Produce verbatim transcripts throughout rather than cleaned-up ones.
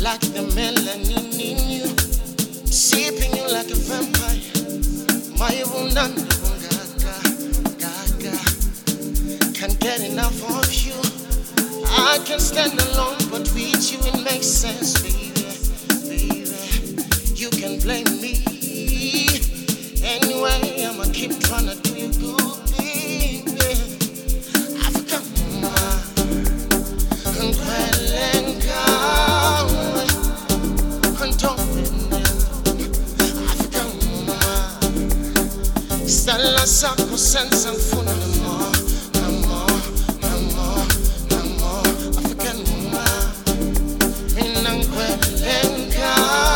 like the melanin in you, seeping you like a vampire. My wunanda gaga, gaga, can't get enough of you. I can stand alone, but with you it makes sense, baby, baby. You can blame me anyway. I'ma keep trying to do you good, baby. African woman, Nkwelenga, Ntombe, African woman. Sala sako senza mfuna mo, mo, mo, mo. African woman, mina Nkwelenga,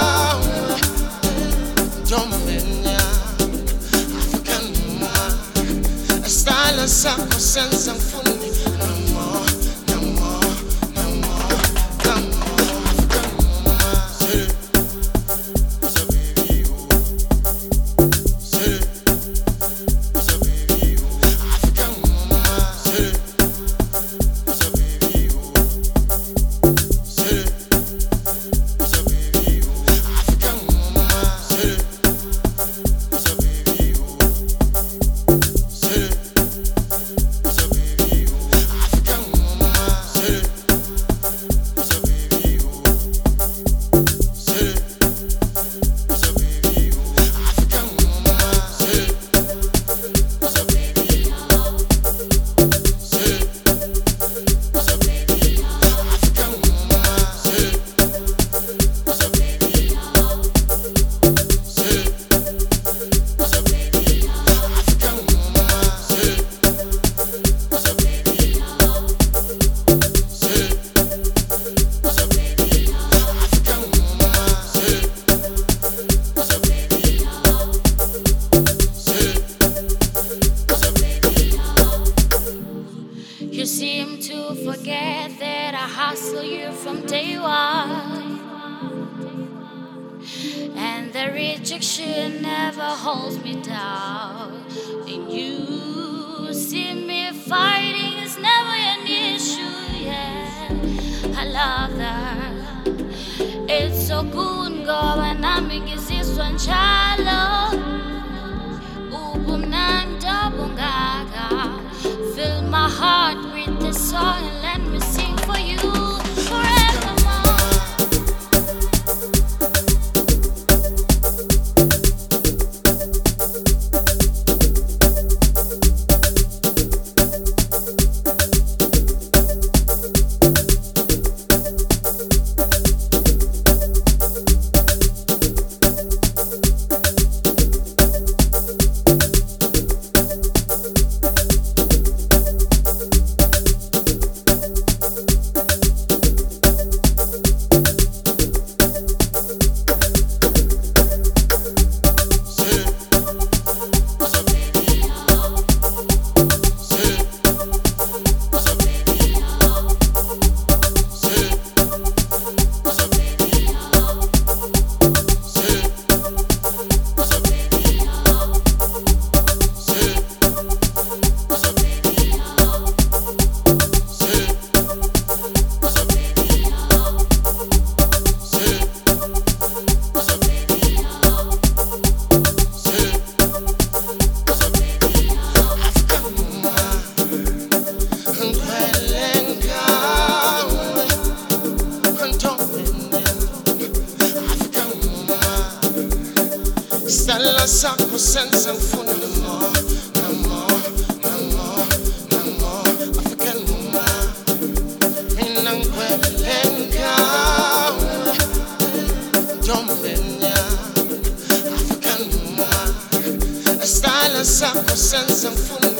Ntombe, African woman. Sala sako senza mfuna mo, mo, mo, mo. African woman. What's up, baby? Say it. What's up, baby? African woman. Say it. What's up, baby? Say it. What's up, baby? African woman. Say it. What's up, baby? Say it. What's up, baby? African woman. Say it. What's up, baby? Say it. What's up, baby? African woman. Say it. What's up, baby? Say it. What's up, baby? African woman. Say it. What's up, baby? Say it. What's up, baby? African woman. Say it. What's up, baby? Say it. What's up, baby? African woman. Say it. What's up, baby? Say it. What's up, baby? You seem to forget that I hustle you from day one, and the rejection never holds me down. And you see me fighting is never an issue, yeah. I love that. It's so good, go and I'm this one shallow. Ubumnanda bungaga. Fill my heart with the song and let me sing for you forevermore. Sala sako senza mfuna mo, mo, mo, mo. African woman, mina Nkwelenga, Ntombe, African woman. Sala sako senza mfuna